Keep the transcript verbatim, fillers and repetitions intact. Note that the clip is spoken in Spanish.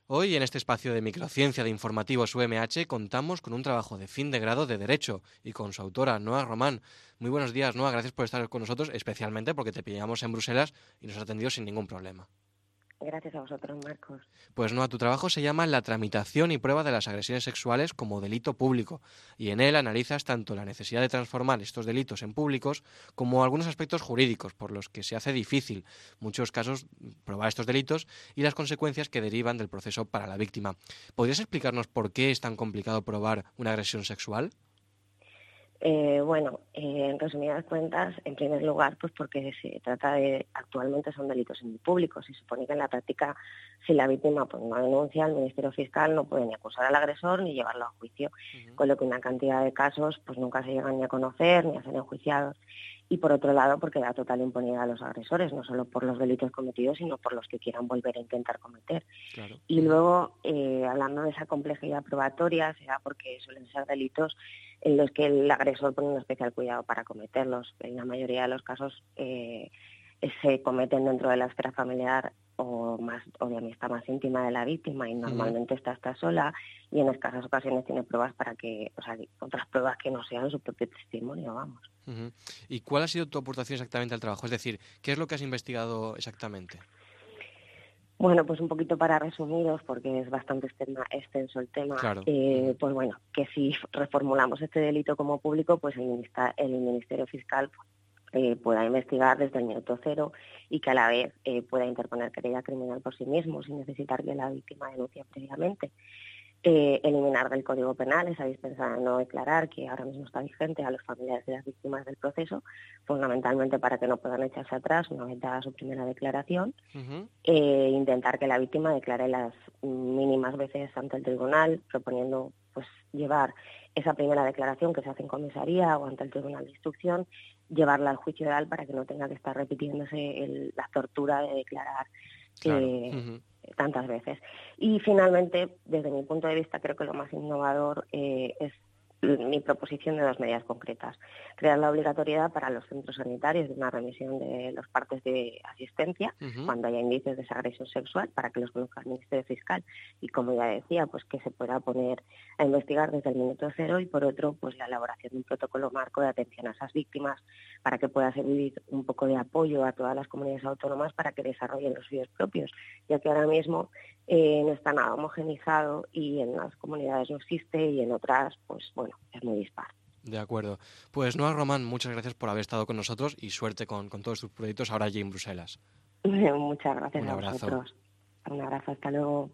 Hoy en este espacio de microciencia de informativos U M H contamos con un trabajo de fin de grado de Derecho y con su autora, Noa Román. Muy buenos días, Noa, gracias por estar con nosotros, especialmente porque te pillamos en Bruselas y nos has atendido sin ningún problema. Gracias a vosotros, Marcos. Pues Noa, tu trabajo se llama La tramitación y prueba de las agresiones sexuales como delito público, y en él analizas tanto la necesidad de transformar estos delitos en públicos como algunos aspectos jurídicos por los que se hace difícil, en muchos casos, probar estos delitos y las consecuencias que derivan del proceso para la víctima. ¿Podrías explicarnos por qué es tan complicado probar una agresión sexual? Eh, bueno, eh, en resumidas cuentas, en primer lugar, pues porque se trata de, actualmente son delitos públicos. Se supone que en la práctica, si la víctima pues, no denuncia, el Ministerio Fiscal no puede ni acusar al agresor ni llevarlo a juicio, Uh-huh. con lo que una cantidad de casos pues nunca se llegan ni a conocer ni a ser enjuiciados. Y por otro lado, porque da total impunidad a los agresores, no solo por los delitos cometidos, sino por los que quieran volver a intentar cometer. Claro. Y Uh-huh. luego, eh, hablando de esa complejidad probatoria, será porque suelen ser delitos en los que el agresor pone un especial cuidado para cometerlos. En la mayoría de los casos eh, se cometen dentro de la esfera familiar o más o de amistad más íntima de la víctima, y Uh-huh. normalmente esta está sola y en escasas ocasiones tiene pruebas para que, o sea, otras pruebas que no sean su propio testimonio, vamos. Uh-huh. ¿Y cuál ha sido tu aportación exactamente al trabajo? Es decir, ¿qué es lo que has investigado exactamente? Bueno, pues un poquito para resumiros, porque es bastante extenso el tema, Claro. eh, Uh-huh. pues bueno, que si reformulamos este delito como público, pues el, el Ministerio Fiscal eh, pueda investigar desde el minuto cero y que a la vez eh, pueda interponer querella criminal por sí mismo sin necesitar que la víctima denuncie previamente. Eh, eliminar del Código Penal esa dispensa de no declarar, que ahora mismo está vigente, a los familiares de las víctimas del proceso, fundamentalmente para que no puedan echarse atrás una vez dada su primera declaración. Uh-huh. Eh, intentar que la víctima declare las mínimas veces ante el tribunal, proponiendo pues llevar esa primera declaración que se hace en comisaría o ante el tribunal de instrucción, llevarla al juicio oral para que no tenga que estar repitiéndose el, la tortura de declarar Claro. eh, Uh-huh. tantas veces. Y finalmente, desde mi punto de vista, creo que lo más innovador eh, es mi proposición de dos medidas concretas. Crear la obligatoriedad para los centros sanitarios de una remisión de los partes de asistencia Uh-huh. cuando haya indicios de esa agresión sexual, para que los conozca el Ministerio Fiscal y, como ya decía, pues que se pueda poner a investigar desde el minuto cero, y por otro, pues la elaboración de un protocolo marco de atención a esas víctimas para que pueda servir un poco de apoyo a todas las comunidades autónomas para que desarrollen los suyos propios, ya que ahora mismo eh, no está nada homogenizado y en las comunidades no existe y en otras, pues bueno, es muy dispar. De acuerdo. Pues Noa Román, muchas gracias por haber estado con nosotros y suerte con, con todos tus proyectos ahora allí en Bruselas. Muchas gracias Un a abrazo. vosotros. Un abrazo, hasta luego.